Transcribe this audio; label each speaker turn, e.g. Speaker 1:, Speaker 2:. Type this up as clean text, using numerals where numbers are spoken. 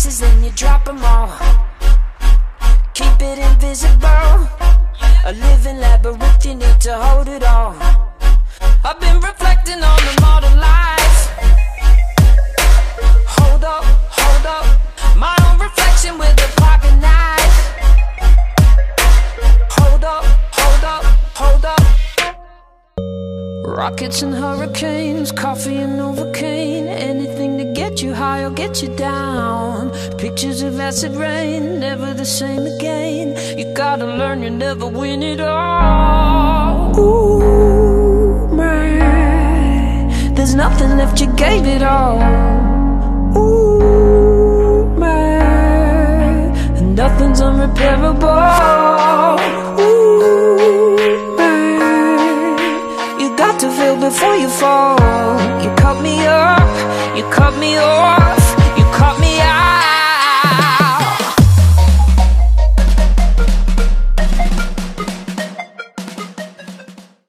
Speaker 1: pieces, then you drop them all. Keep it invisible. A living labyrinth, you need to hold it all. I've been reflecting on the modern life. Hold up, hold up. My own reflection with a pocket knife. Hold up, hold up, hold up. Rockets and hurricanes, coffee and Novocaine. Anything to get you high or get you down. Pictures of acid rain, never the same again. You gotta learn you never win it all. Ooh, man, there's nothing left, you gave it all. Ooh, man, and nothing's unrepairable. Ooh, man, you got to feel before you fall. You cut me up, you cut me off.